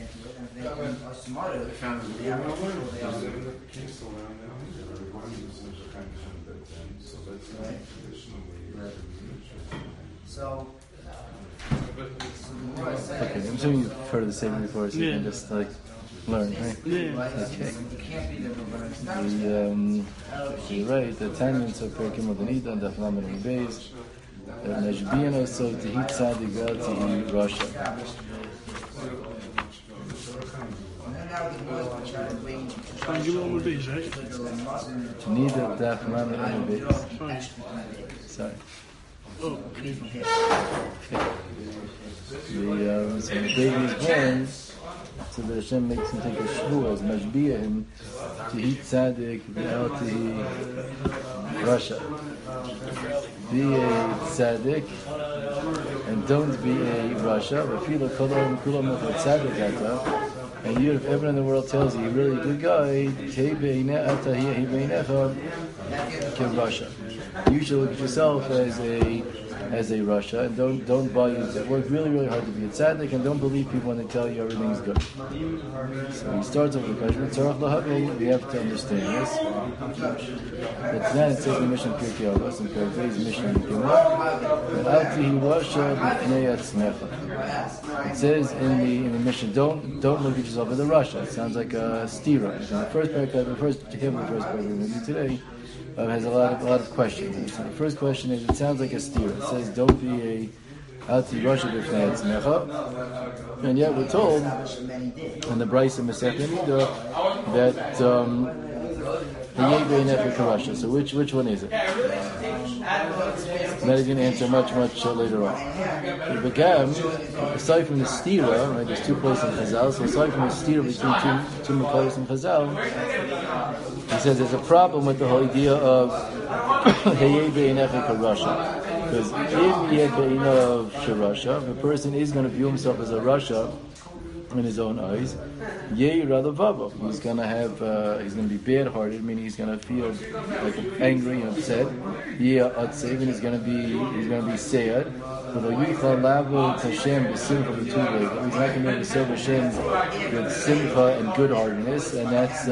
They found it. So, Okay, I'm assuming you've heard of the statement before, so you can just like learn, right? Okay. You're right. The Tanyans of Perkim of the Nida and the Flamin and Beis. Nejbian also to heat Sadi Gal to eat Russia. Nida the Flamin and Beis. Sorry. Oh, So the baby is born, so that Hashem makes him take a shvuah as mashbiah him to eat tzaddik, out to eat Russia. Be a tzaddik and don't be a Russia. And you, if everyone in the world tells you you're really a good guy, Russia. You should look at yourself as a Russia, and don't buy it. Work really hard to be a tzaddik, and don't believe people when they tell you everything's good. So he starts off with the question. We have to understand this. But then it says in the mission Pirkei Avos, and Pirkei's mission it says in the mission, don't look at yourself as a Russia. It sounds like a stira. And the first paragraph, the first paragraph we're going to do today has a lot of questions. So the first question is, it sounds like a stira. It says, don't be a Alti Russia b'fnei atzmecha. And yet we're told in the Brisa Masechet Nida that Russia. So which one is it? That is going to answer much later on. It began, aside from the stira, right, there's two places in Chazal, so aside from the stira between two Makayos in Chazal, he says there's a problem with the whole idea of Hayei Be'inefik Russia. Because if he had Be'inav Shirasha, if a person is going to view himself as a Russia in his own eyes, Yei Radavava. He's going to be bad-hearted, meaning he's going to feel like angry and upset. Yei Atsev, and he's going to be sad. He's not going to be able to serve Hashem with simcha and good-heartedness, and that's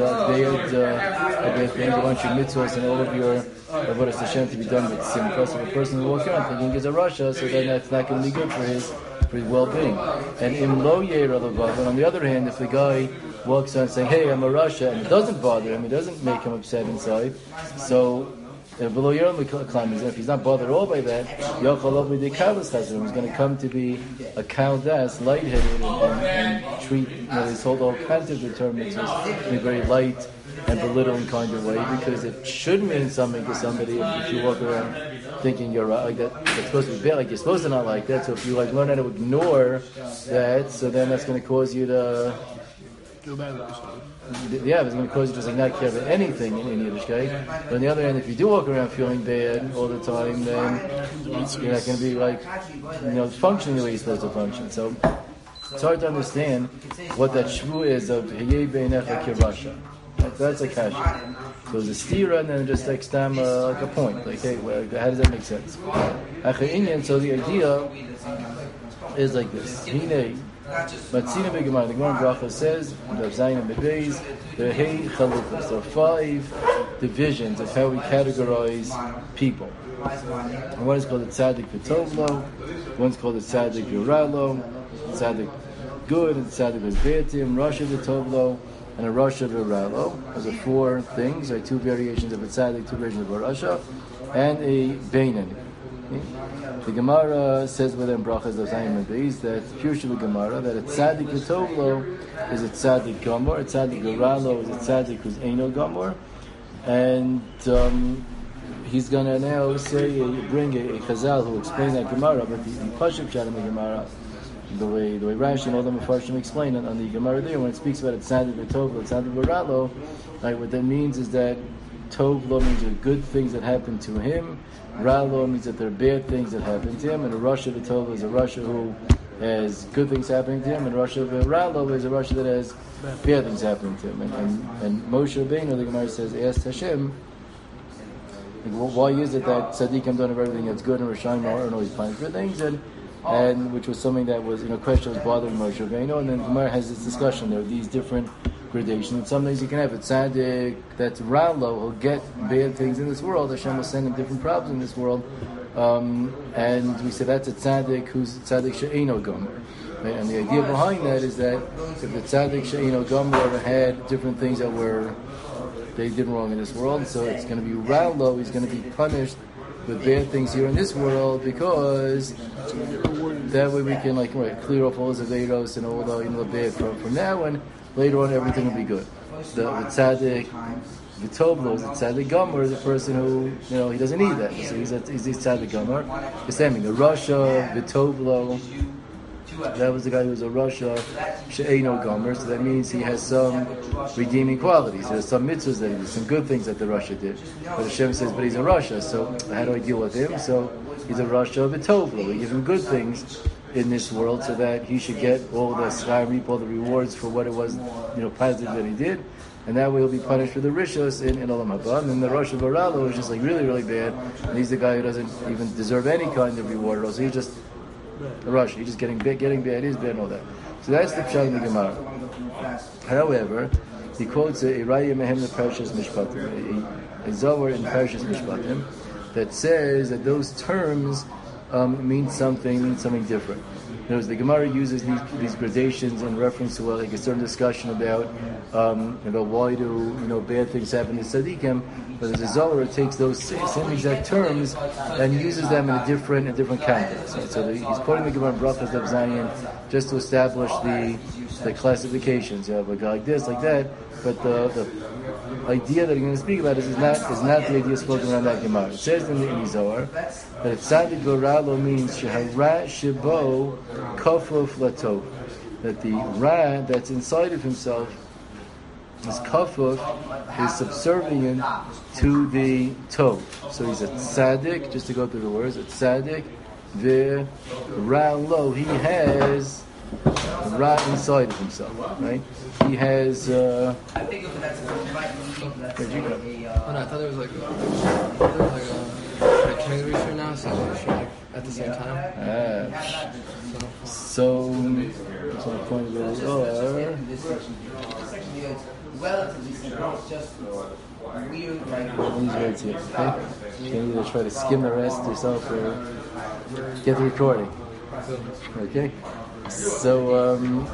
bad thing. You want your mitzvahs and all of your avodas Hashem to be done with simcha. So the person who walks around thinking he's a Russia, so then that's not going to be good for his well-being. And imlo yeiradav. And on the other hand, if the guy walks on saying, "Hey, I'm a Russia," and it doesn't bother him, it doesn't make him upset inside, so below if he's not bothered at all by that, he's going to come to be a kaldas, lightheaded, and treat his whole kinds of determinants in a very light and belittling kind of way, because it should mean something to somebody if you walk around thinking you're like that. It's supposed to be bad, like you're supposed to not like that. So if you learn how to ignore that, so then that's going to cause you to feel bad about yourself. Yeah, it's going to cause you to not care about anything in Yiddishkeit. But on the other hand, if you do walk around feeling bad all the time, then you're not going to be functioning the way you're supposed to function. So it's hard to understand what that shvu is of Hayei Beinecha Kirasha. That's like kasha. So there's a stira and then just like stam like a point. Like, hey, how does that make sense? So the idea is like this. Matzina Begemara, the Gemara Bracha says, there are 5 divisions of how we categorize people. And one is called the Tzaddik V'Tovlo, one's called the Tzaddik V'Ralo, Tzaddik Good, and Tzaddik V'Betim, Rasha V'Tovlo, and a Rasha V'Ralo. Those are 4 things, 2 variations of a Tzaddik, 2 variations of a Rasha, and a Beinan. The Gemara says within Brachas of Zayim and Beis that Pirush of the Gemara that a tzaddik v'tovlo is a tzaddik gamor, a tzaddik v'ralo is a tzaddik who's eino gamor, and he's going to now bring a chazal who explains that Gemara, but the Pashup Pshat in the Gemara, the way Rashi and all the Mefarshim explain it on the Gemara there, when it speaks about a tzaddik v'tovlo, a tzaddik v'ralo, right, what that means is that tovlo means there are good things that happen to him. Ralo means that there are bad things that happen to him, and a Rasha V'Tova is a Rasha who has good things happening to him, and Rasha V'Ralo is a Rasha that has bad things happening to him. And Moshe Rabbeinu, the Gemara says, asked Hashem, why is it that tzaddikim don't have everything that's good and Rishayim are always planning for things? And and which was something that was, question was bothering Moshe Rabbeinu, and then Gemara has this discussion. There are these different gradations, and some things you can have a tzaddik that's ralo will get bad things in this world. Hashem will send him different problems in this world, and we say that's a tzaddik who's tzaddik she'eino gomer. Right? And the idea behind that is that if the tzaddik she'eino gomer had different things that they did wrong in this world, so it's going to be ralo. He's going to be punished with bad things here in this world, because that way we can clear off all the averos and all the bad from now, and later on everything will be good. The tzaddik, the toblo, is the tzaddik gomer, is a person who he doesn't need that, so he's tzaddik gomer. The same thing, the rasha, the toblo. That was the guy who was a rasha she'eino gomer, so that means he has some redeeming qualities. There's some mitzvahs that he did, some good things that the rasha did. But Hashem says, but he's a rasha, so how do I deal with him? So he's a rasha of a tovlo. We give him good things in this world so that he should get all the schar, reap all the rewards for what it was, positive that he did. And that way he'll be punished for the rishos in Olam Haba. And then the Rosh of Aralo is just really, really bad. And he's the guy who doesn't even deserve any kind of reward. So he's just a Rosh. He's just getting bad, he's bad and all that. So that's the pshat in the Gemara. However, he quotes a Raya Mehem the Parshas Mishpatim, a Zohar in Parshas Mishpatim, that says that those terms mean something different. In other words, the Gemara uses these gradations in reference to a certain discussion about why do bad things happen to tzaddikim. But as a Zohar, it takes those same exact terms and uses them in a different context. Right? So he's quoting the Gemara Brachas of Zion just to establish the classifications. You have a guy like this, like that. But the idea that I'm going to speak about is not the idea spoken around that Gemara. It says in the Zohar that tzaddik goralo means shehara shebo kafuf latov, that the ra that's inside of himself, his kafuf, is subservient to the tov. So he's a tzaddik, just to go through the words, a tzaddik, the ra lo, he has ra inside of himself, right? He has. Where'd you go? Oh, no, I thought there was a category for now, so at the same time. So the point where we are. These words here, okay? You can either try to skim the rest yourself or get the recording. Okay? So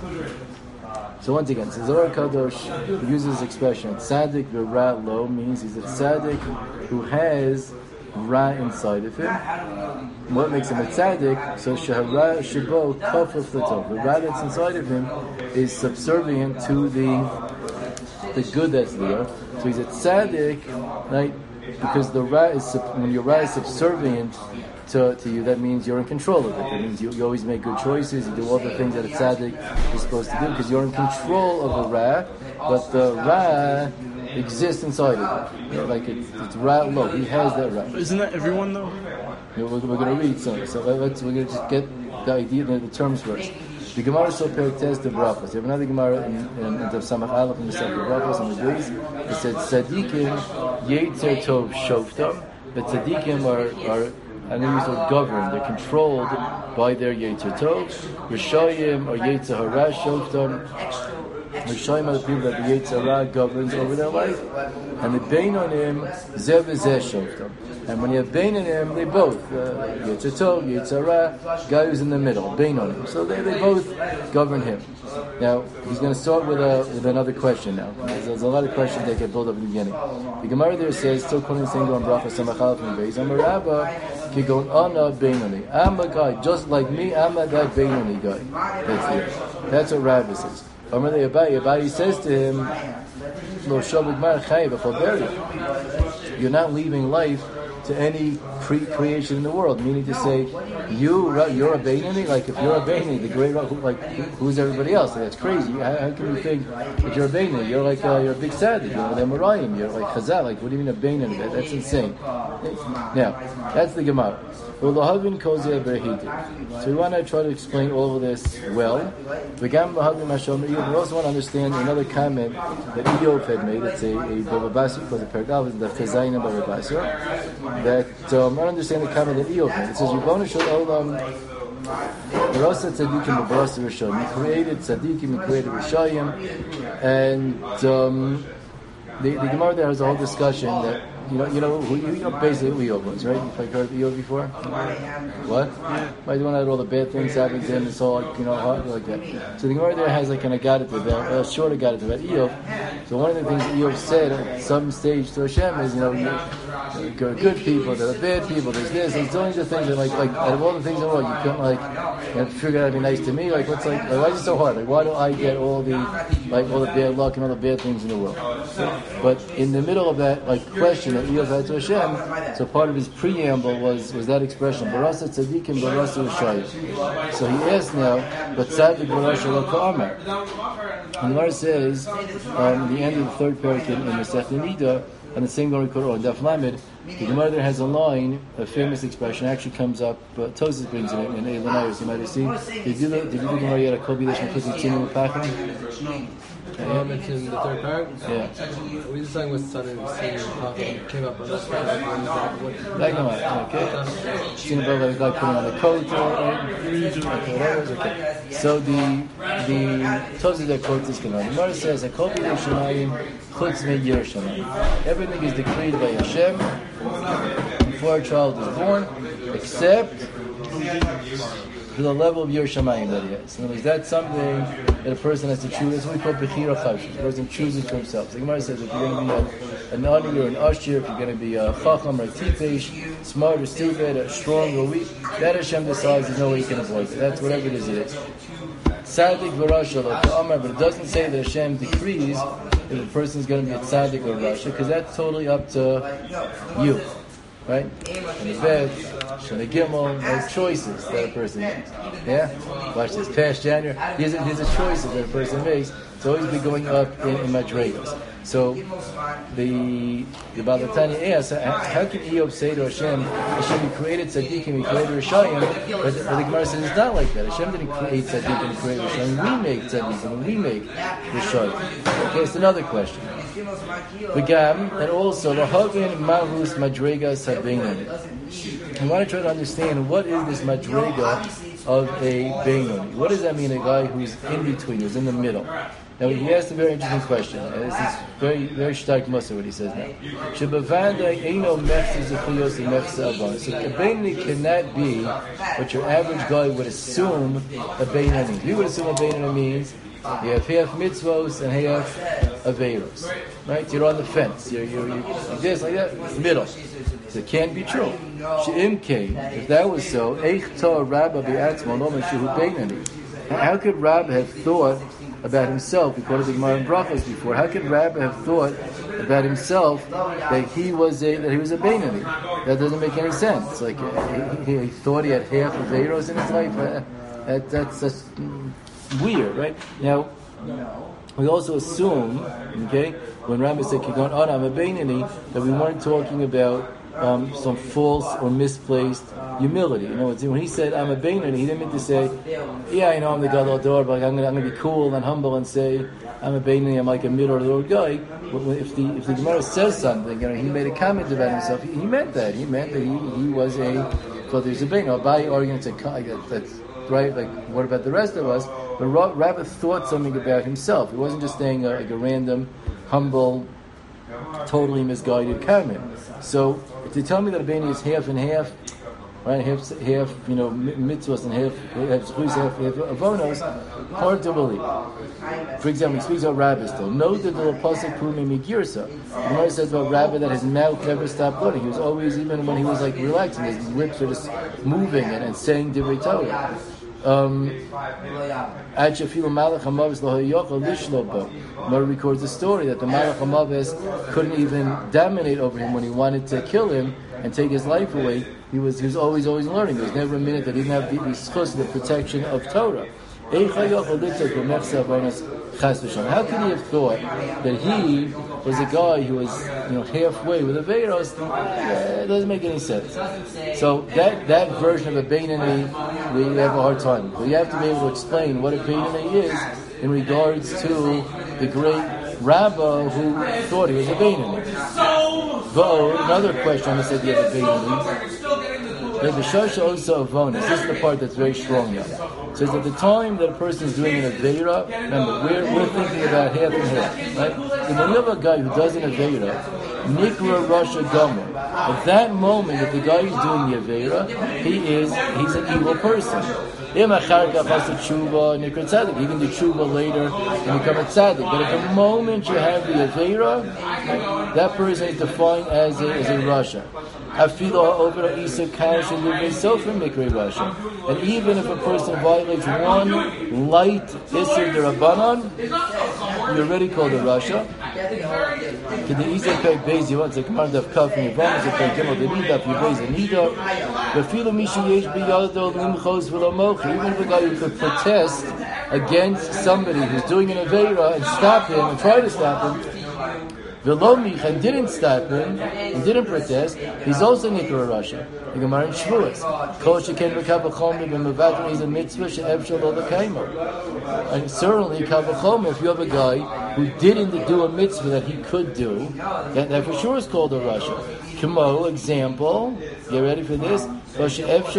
once again, Zohar Kadosh uses this expression, tzaddik v'ra lo, means he's a tzaddik who has ra inside of him. What makes him a tzaddik? So shehara shebo kafuf latov. The ra that's inside of him is subservient to the good that's there. So he's a tzaddik, right? Because the ra is when your ra is subservient to you, that means you're in control of it. That means you always make good choices. You do all the things that a tzaddik is supposed to do because you're in control of the ra. But the ra exists inside of it. It's ra lo. He has that ra. Isn't that everyone though? We're going to read some. So we're going to just get the idea, the terms first. The Gemara so periktes the brachos. You have another Gemara in the Samach Aleph in the Sefer Brachos on the base. It said tzaddikim yetzer tov shoftam. But tzaddikim are and they use the word governed. They're controlled by their yetzer tov. Rishayim or yetzer hara shoftam. Rishayim are the people that the yetzer hara governs over their life, and the beinonim zeh v'zeh shoftam. And when you have beinonim, they both yetzer tov, yetzer hara, guy who's in the middle, beinonim. So they both govern him. Now he's going to start with another question. Now there's a lot of questions that get built up in the beginning. The Gemara there says, still calling the same on bracha samachal from the base. I'm a rabbi. Kigon ana beinoni. I'm a guy just like me. I'm a guy beinoni guy. That's what Rabbi says. Abaye says to him, "Lo shabik mar chayiv v'chaveria." You're not leaving life to any creation in the world. Meaning to say, you're a beinoni. Like if you're a beinoni, the great who's everybody else? Like, that's crazy. How can you think that you're a beinoni? You're like you're a big tzaddik. You're the Amoraim. You're like Chazal. Like what do you mean a beinoni? That's insane. Now that's the Gemara. So we want to try to explain all of this well. We also want to understand another comment that Eiyov had made. It's a Bava Basra, because the Pergav, the Chazayim Bava Basra. That I understand the comment that Eiyov made. It says, Barasa tzaddikim and barasa rishayim. He created tzaddikim, he created rishayim, and the Gemara there has a whole discussion that you know basically who Eov was, right? You've like heard of Eov before? What? Right, the one that had all the bad things happening to him, it's all hard like that. So the Gemara there has like an agadah about a short agadah about Eov. So one of the things that Eov said at some stage to Hashem is, there are good people, there are bad people, there's this, there's only the things that like out of all the things in the world, you couldn't figure out to be nice to me. Like what's why is it so hard? Like why do I get all the bad luck and all the bad things in the world? But in the middle of that question that Eov had to Hashem, so part of his preamble was that expression, Barasa tzadikim barasa rishayim. So he asked now, but tzaddik barasa lo ka'amar. And the Gemara says, at the end of the third parak in Masechet Nida, and the same Gemara Korah, Daf Lamed, the Gemara there has a line, a famous expression, actually comes up, Tosas brings it in Eilanayos, you might have seen. Did you do the Gemara yet, a Kobi Lishma Kuzi Tzinu Pachim? I mentioned the third part. Yeah. We just talking with Son and came up on this part. That came out, okay. Seen about like a guy putting on a coat okay. So the Tosas that quotes this Gemara. The Gemara says, a Kobi Lishmayim Chutz Me Yerushalayim. Everything is decreed by Hashem before a child is born, except to the level of Yerushalayim that he has. In other words, that's something that a person has to choose. That's what we call Bechira Chashish. The person chooses for himself. So the Gemara says if you're going to be an Ani or an Ashir, if you're going to be a Chacham or a Tipesh, smart or stupid, strong or weak, that Hashem decides. There's no way you can avoid it. That's whatever it is. Tzaddik v'rasha lo ka'amar, but it doesn't say that Hashem decrees if a person is going to be a tzaddik or a rasha, because that's totally up to you. Right? And the bed, Shana Gimel, there's choices that a person makes. Yeah? Watch this. Past January, these are choices that a person makes. It's always be going up in madrigas. So the Balatani asks, how can Eov say to Hashem, Hashem, he created tzaddikim, he created rishayim, but the Gemara says it's not like that. Hashem didn't create tzaddikim, he created rishayim. We make tzaddikim, and we make rishayim. Okay, it's another question. Begam, and also lahavin mahus madrigas habeinon. I want to try to understand what is this madriga of a beinoni. What does that mean? A guy who's in between, who's in the middle. Now he asked a very interesting question. This is very, very stark musa what he says now. So a beinoni cannot be what your average guy would assume a beinoni. We would assume a beinoni means you have half mitzvos and half averos. Right? You're on the fence. You're this like that, middle. So it can't be true. If that was so, how could Rab have thought about himself? We quoted the Gemara in Brachos before. How could Rab have thought about himself that he was a Beinoni? That doesn't make any sense. Like he thought he had half of Averos in his life. That's just weird, right? Now we also assume, okay, when Rambam said Kigon Adam a Beinoni, that we weren't talking about some false or misplaced humility. You know, when he said I'm a Beinoni, he didn't mean to say, yeah, I know I'm the Gadol Dor, but I'm going to be cool and humble and say I'm a Beinoni, I'm like a middle guy. If the Gemara says something, he made a comment about himself. He meant that. He meant that he was a Beinoni. By arguing that's right. Like what about the rest of us? But Rabbi thought something about himself. He wasn't just saying like a random, humble, totally misguided comment. So if they tell me that a Beinoni is half and half, right, half mitzvahs and half avonos, hard to believe. For example, he speaks about rabbis though. Note that the pasuk pumi migirsa. The Gemara says about Rabbi that his mouth never stopped running. He was always, even when he was like relaxing, his lips were just moving and saying divrei Torah. Mara records a story that the Malach HaMaves couldn't even dominate over him when he wanted to kill him and take his life away. He was always learning. There was never a minute that he didn't have the protection of Torah. How could he have thought that he was a guy who was halfway with a Veiros? It doesn't make any sense. So that version of a Beinoni, we have a hard time. But you have to be able to explain what a Beinoni is in regards to the great Rabbah who thought he was a Beinoni. But another question on this idea of a Beinoni. The Shasha also avonis. This is the part that's very strong now. So it's at the time that a person is doing an Aveira, remember, we're thinking about half and half, right? And when you have a guy who does an Aveira, Nikra Rasha Gomer, at that moment, if the guy is doing the Aveira, he's an evil person. He can do tshuva later and become a tzaddik. But at the moment you have the Aveira, that person is defined as a Rasha. And even if a person violates one light Isser D'Rabbanan, you're already called a Rasha. Even if a guy who could protest against somebody who's doing an Aveira and stop him and try to stop him, and didn't stop him and didn't protest, he's also Nikra Rasha. The Gemara in Shavuos. Is a mitzvah she'efshel lo l'kaimo. And certainly, Kavachom, if you have a guy who didn't do a mitzvah that he could do, that for sure is called a Rasha. Kamo, example, get ready for this? If you have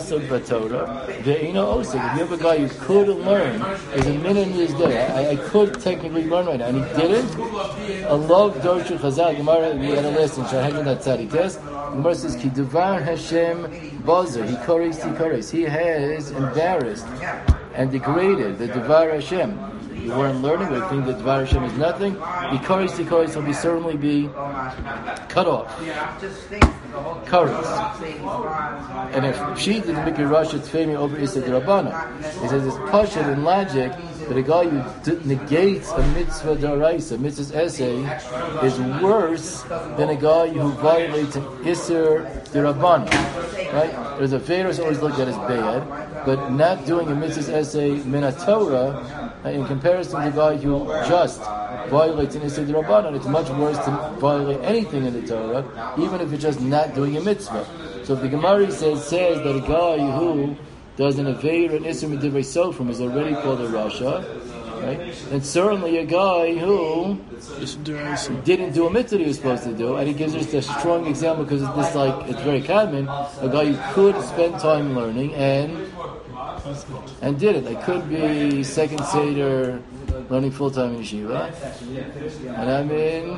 a guy who could learn, there's a minute in his day, I could technically learn right now, and he didn't, Allah Dorshu Chazal, Gemara, we had a lesson, Shahajin that Tzadi test, Gemara says, Ki Devar Hashem Bazer, he corrects, he has embarrassed and degraded the Devar Hashem. You weren't learning, but think that Devar Hashem is nothing. He corrects, will be certainly be cut off. Corrects. And if she didn't make a Rasha Tfemi over Issa D'Rabbana, he says it's pashut in logic that a guy who negates a mitzvah d'oraisa, mitzvah's essay, is worse than a guy who violates an Isser D'Rabbana. Right? There's a Pharaoh's always looked at as bad, but not doing a mitzvah's essay min Torah, in comparison to the guy who just violates an Isser D'Rabbanan, it's much worse to violate anything in the Torah, even if it's just not doing a mitzvah. So if the Gemara says that a guy who does an Aveir and Isser Midivrei Sofrim is already called a Rasha, right? And certainly a guy who didn't do a mitzvah he was supposed to do, and he gives us a strong example because it's very common, a guy who could spend time learning and did it. It could be second Seder learning full-time in yeshiva, and I'm in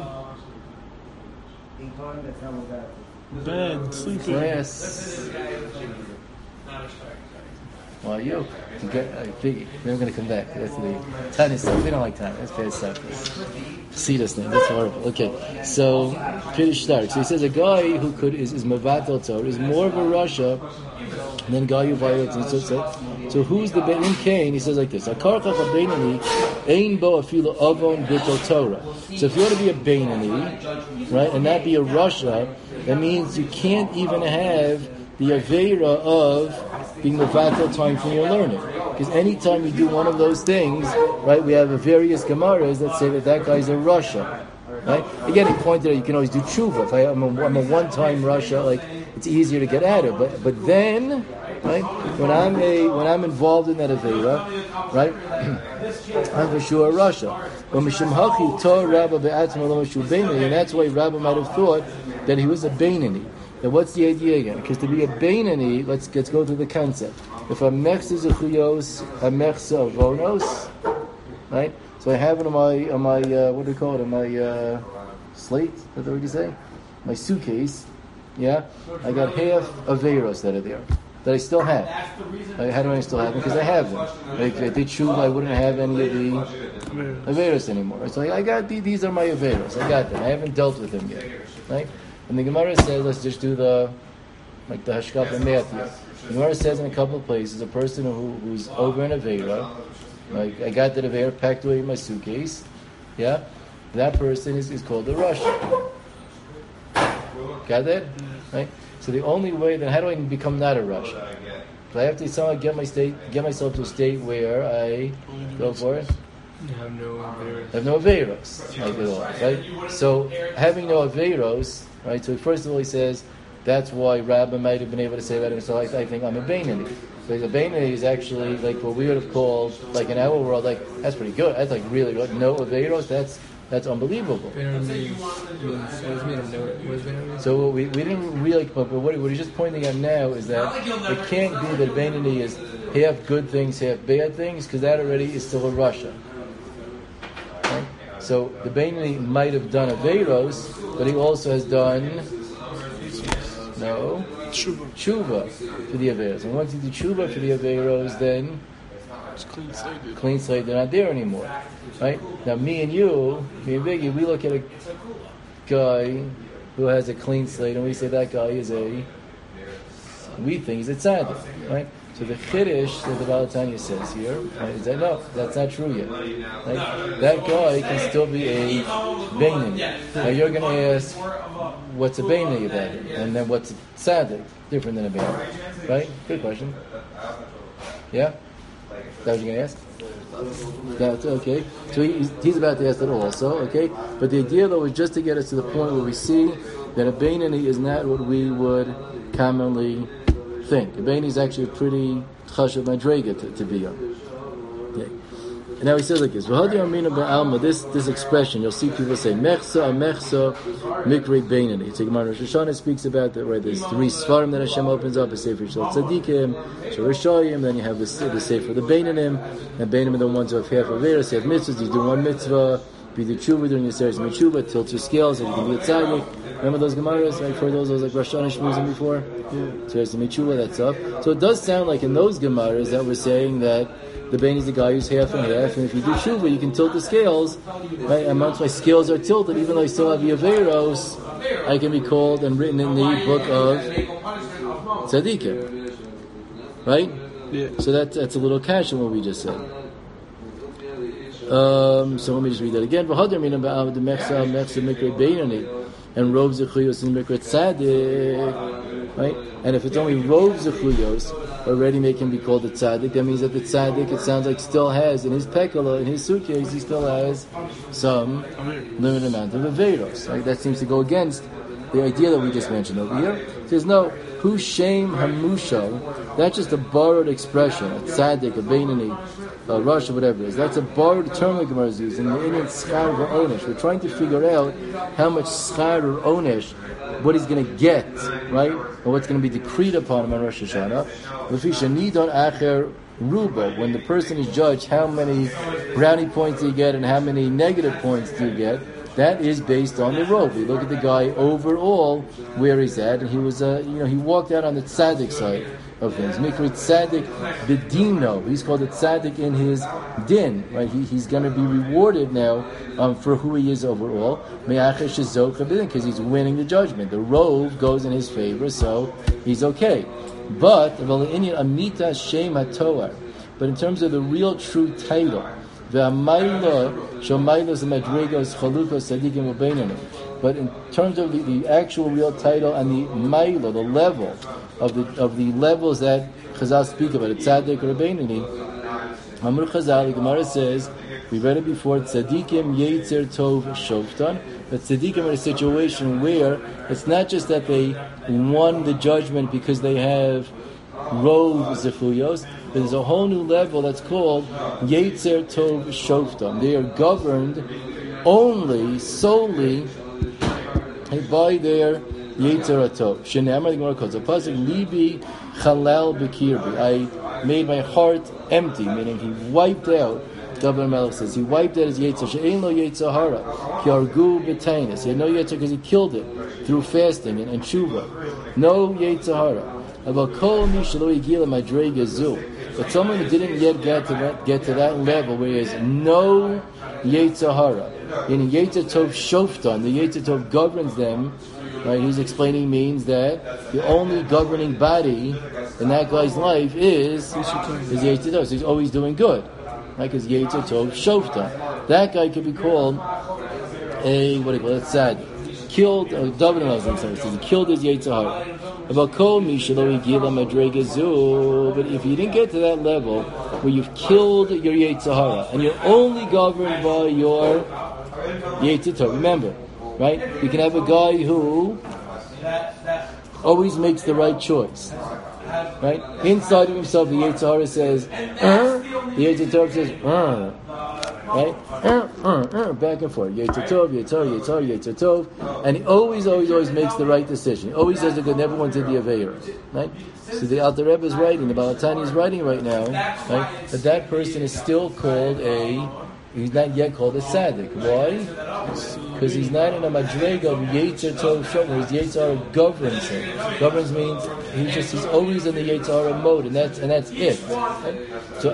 bed, sleeping. Class. Well, you get, we're going to come back. That's the tennis stuff. We don't like tennis. That's bad stuff. See this thing. That's horrible. Okay, so Kiddush starts. So he says a guy who is Mavatel Torah is more of a Rasha than a guy who violates it. So who's the Bein Kain? He says like this: Akarcha Beinani Ein Bo Afilu Avon Bitol Torah. So if you want to be a Beinani, right, and not be a Rasha, that means you can't even have the Aveira of being the vital time from your learning. Because anytime you do one of those things, right, we have various Gemaras that say that guy's a Rasha. Right? Again, he pointed out you can always do tshuva. If I'm a one-time Rasha, like it's easier to get out of. But then, right, when I'm involved in that Aveira, right, I'm for sure a Rasha. And that's why Rabbi might have thought that he was a Beinani. Now what's the idea again? Because to be a Beinani, let's go through the concept. If a mechza is a chuyos, a mechza avonos, right? So I have it on my what do you call it? On my slate. What do you say? My suitcase. Yeah, I got half aveiros that are there that I still have. How do I still have them? Because I have them. If I did tshuva, I wouldn't have any of the aveiros anymore. So I got these are my aveiros. I got them. I haven't dealt with them yet, right? And the Gemara says, let's just do the Hashkaf and Matthew. The Gemara says in a couple of places, a person who's over an Aveira, like I got that Aveira packed away in my suitcase, yeah, that person is called a Rasha. Got that? Right? So the only way, then how do I become not a Rasha? So I have to somehow get myself to a state where I go for it. Have no Aveiros. Right? So having no Aveiros, right? So first of all, he says that's why Rabbi might have been able to say about himself. I think I'm a Beinani. So a Beinani is actually like what we would have called, like in our world, like that's pretty good. That's like really good. No Aveiros. That's That's unbelievable. Benoni means, what does it mean? What does Benoni mean? So we didn't really, but what he's just pointing out now is that it can't be that Benoni is half good things, half bad things, because that already is still a Russia. Right? So the Benoni might have done Averos, but he also has done Tshuva for the Averos. And once you do Tshuva for the Averos, then It's clean slate. clean slate, they're not there anymore. Right? Now me and Biggie, we look at a guy who has a clean slate and we say that guy is we think he's a tzaddik, right? So the chiddush that the Baal Tanya says here, right, is that no, that's not true yet. Right? That guy can still be a Beinoni. Now you're going to ask, what's a Beinoni about it? And then what's a tzaddik? Different than a Beinoni. Right? Good question. Yeah? That what you're going to ask? That's okay. So he's about to ask that also, okay? But the idea, though, is just to get us to the point where we see that a Beinoni is not what we would commonly think. A Beinoni is actually a pretty chashav madrega to be on. Okay. And now he says like this: this expression, you'll see people say mechsa mikri Beinoni. So Gemara Rosh Hashanah speaks about that, where there's 3 svarim that Hashem opens up: a sefer shel tzaddikim, shel rishayim. Then you have the sefer the Beinonim, and Beinonim are the ones who have half of Averos, you have mitzvahs. You do one mitzvah, be the tshuva during your series of tshuva, tilt your scales, and you can be a tzaddik. Remember those Gemaras? I've heard those like Rosh Hashanah shmuzim before. Series of tshuva, that's up. So it does sound like in those Gemaras that we're saying that the Bein is the guy who's half and half, and if you do tshuva, you can tilt the scales, right? And once my scales are tilted, even though I still have the Averos, I can be called and written in the book of Tzaddikim, right? Yeah. So that's a little cash in what we just said. So let me just read that again. And Rov Zechuyos and Mikra Tzaddik, right? And if it's only Rov Zechuyos, already make him be called a tzaddik. That means that the tzaddik, it sounds like, still has in his pekala, in his suitcase, he still has some limited amount of averos. Right? That seems to go against the idea that we just mentioned over here. It says no, hu shem hamusho. That's just a borrowed expression. A tzaddik, a beinoni, a rush, or whatever it is. That's a borrowed term that Gemara is using. The Indian schar or onesh. We're trying to figure out how much schar or onesh, what he's going to get, right? Or what's going to be decreed upon him on Rosh Hashanah. When the person is judged, how many brownie points do you get and how many negative points do you get? That is based on the robe. We look at the guy overall where he's at, and he was, he walked out on the tzaddik side of things. Mikri tzaddik b'dino. He's called a tzaddik in his din, right? He's going to be rewarded now for who he is overall. Because he's winning the judgment. The robe goes in his favor, so he's okay. But in terms of the real true title, but in terms of the actual real title and the maila, the level of the levels that Chazal speak about, a tzaddik or a beinoni, Amr Chazal, the Gemara says, we read it before, tzaddikim yetzer tov shoftan, that tzaddikim are in a situation where it's not just that they won the judgment because they have rov zechuyos, but there's a whole new level that's called yetzer tov shoftan. They are governed solely by their yetzer tov. Shenamar, the Gemara calls a pasuk, libi chalal b'kirbi. I made my heart empty, meaning he wiped out. David Melech says he wiped out his yetzer. She'ein lo yetzer hara ki argu b'tainis. He had no yetzer because he killed it through fasting and tshuva. No yetzer hara. About kol mi shelo yigila madrega zu. But someone who didn't yet get to that level where he has no yetzer hara, in yetzer tov shoftan, the yetzer tov governs them. Right? He's explaining means that the only governing body in that guy's life is yetzer tov. So he's always doing good. Right, because Yetzer Tov Shofta. That guy could be called a, what do you call it, tzaddik. Killed, David Muslim says, he killed his Yetzer Hara. About Kol Mishalo Yigila Madrega Zu. But if you didn't get to that level where you've killed your Yetzer Hara and you're only governed by your Yetzer Tov, remember, right? You can have a guy who always makes the right choice. Right? Inside of himself, the Yetzer Hara says, the Yetzer Tov says, right? Back and forth. Yetzer Tov, Yetzer, Yetzer, Yetzer Tov. And he always makes the right decision. He always does the good, never went to the Aveira. Right? So the Alter Rebbe is writing, the Baal HaTanya is writing right now, right? That person is still called he's not yet called a tzaddik. Why? Because he's not in a madrega of Yetzer Tov Shom, where his Yetzer governs him. Governs means he's always in the Yetzer mode, and that's it. Right? So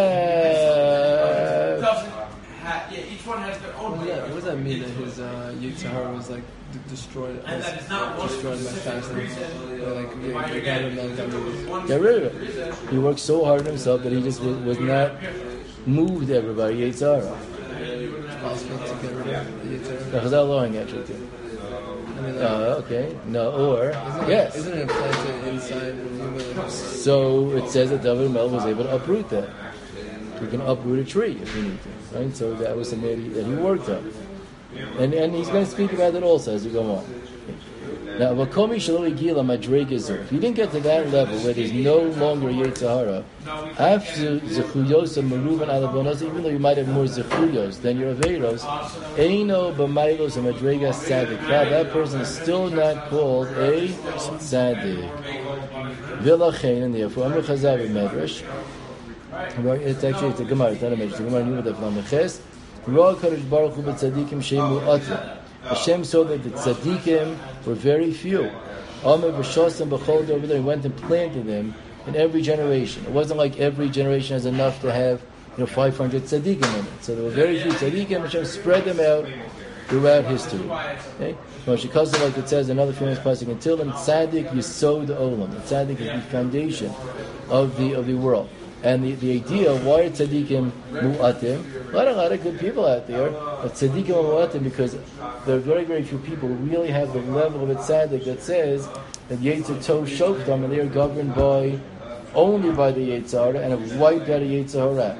each one has their own. What does that mean that his Yetzer Hara was like destroyed by fasting? Like Get rid of it. He worked so hard on himself that he just was not moved everybody Yetzer Hara. Possible to get rid of the Yetzer Hara. Chazal lowering actually too. Okay. No, or yes. Isn't it planted inside? So it says that David Mel was able to uproot that. You can uproot a tree if you need to, right? So that was something that he worked on, and he's going to speak about it also as we go on. Now, if you didn't get to that level where there's no longer Yetzer Hara, after zechuyos and meruvan alabonos, even though you might have more zechuyos than your aveiros, eino b'maylos and madregas tzaddik. That person is still not called a tzaddik. V'lachein, and therefore, Amr Chazal Medrash. It's a Gemara. It's not a Medrash. The Gemara knew that from Meches. Ra Kadosh Baruch Hu b'tzadikim shemu atzah. Hashem saw that the tzaddikim were very few. Amr b'shosam b'chol over there. He went and planted them in every generation. It wasn't like every generation has enough to have 500 tzaddikim in it. So there were very few tzaddikim. Hashem spread them out throughout history. Okay? Like it says another famous passage, until in tzaddik yisod olam. The tzaddik is the foundation of the world. And the idea of why are tzaddikim mu'atim? A lot of good people out there, but tzaddikim are mu'atim because there are very, very few people who really have the level of a tzaddik that says that Yetzer Tov shoktam, and they are governed only by the Yetzer Hara and have wiped out a Yetzer Hara.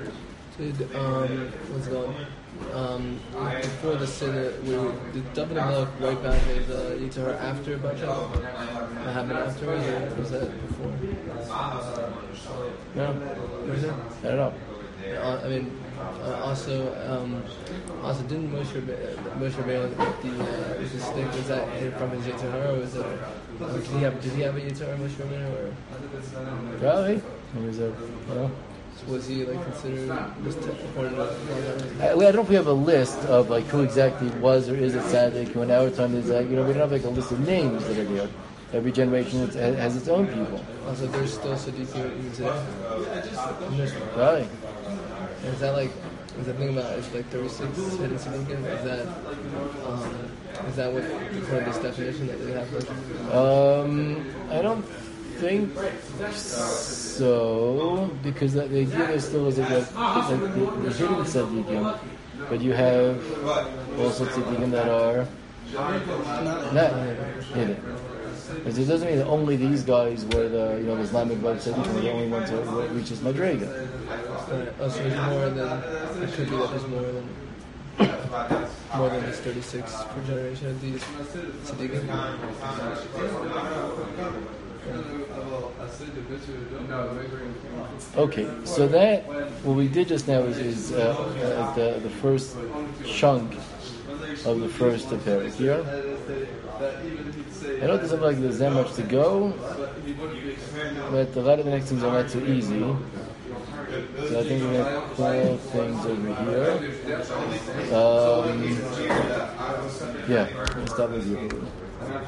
What's going on? Before the sin, did David HaMelech wipe out his Yetzer Hara after Bachel? What happened afterwards, or was that before? No. What is it? I don't know. Also didn't Moshe Rabbeinu with the stick, was that from his Yetzer Hara, or was it, did he have a Yetzer Hara, Moshe Rabbeinu, or? Probably. Was he considered according to I don't know if we have a list of who exactly was or is a tzaddik. Who in our time is we don't have a list of names that are there. Every generation has its own people. Also, there's still tzaddikim even today. Right. And is the thing about it's 36 hidden tzaddikim? Is that what according to this definition that they have? I don't think so, because the idea still is that the hidden tzaddikim, but you have also tzaddikim that are not hidden. Because it doesn't mean that only these guys were the Islamic tzaddikim were the only ones who reached this madrega. So there's more than it could be that there's more than this 36 per generation of these tzaddikim. Okay, so that what we did just now is the first chunk of the first parak here. I know there's something there's that much to go, but a lot of the next things are not so easy. So I think we're going to call things over here. We'll stop with you.